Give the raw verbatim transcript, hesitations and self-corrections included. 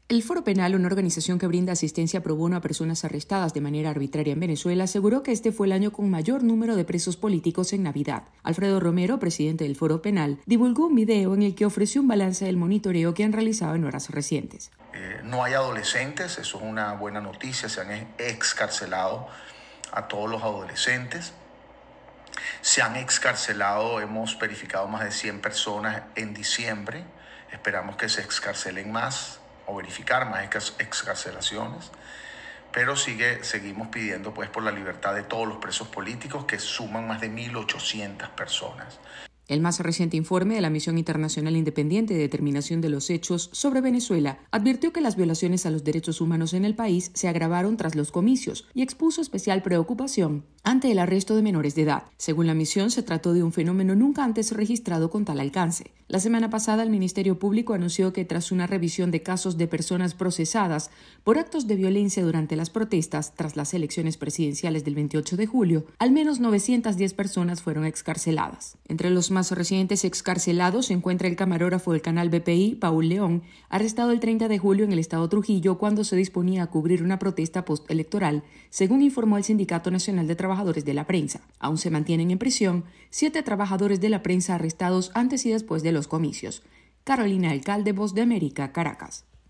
El Foro Penal, una organización que brinda asistencia pro bono a personas arrestadas de manera arbitraria en Venezuela, aseguró que este fue el año con mayor número de presos políticos en Navidad. Alfredo Romero, presidente del Foro Penal, divulgó un video en el que ofreció un balance del monitoreo que han realizado en horas recientes. Eh, no hay adolescentes, eso es una buena noticia, se han excarcelado a todos los adolescentes. Se han excarcelado, hemos verificado más de cien personas en diciembre, esperamos que se excarcelen más o verificar más excarcelaciones, pero sigue, seguimos pidiendo pues por la libertad de todos los presos políticos, que suman más de mil ochocientas personas. El más reciente informe de la Misión Internacional Independiente de Determinación de los Hechos sobre Venezuela advirtió que las violaciones a los derechos humanos en el país se agravaron tras los comicios y expuso especial preocupación ante el arresto de menores de edad. Según la misión, se trató de un fenómeno nunca antes registrado con tal alcance. La semana pasada, el Ministerio Público anunció que tras una revisión de casos de personas procesadas por actos de violencia durante las protestas tras las elecciones presidenciales del veintiocho de julio, al menos novecientas diez personas fueron excarceladas. Entre los más recientes excarcelados se encuentra el camarógrafo del canal B P I, Paul León, arrestado el treinta de julio en el estado Trujillo cuando se disponía a cubrir una protesta postelectoral, según informó el Sindicato Nacional de Trabajadores de la Prensa. Aún se mantienen en prisión siete trabajadores de la prensa arrestados antes y después de los comicios. Carolina Alcalde, Voz de América, Caracas.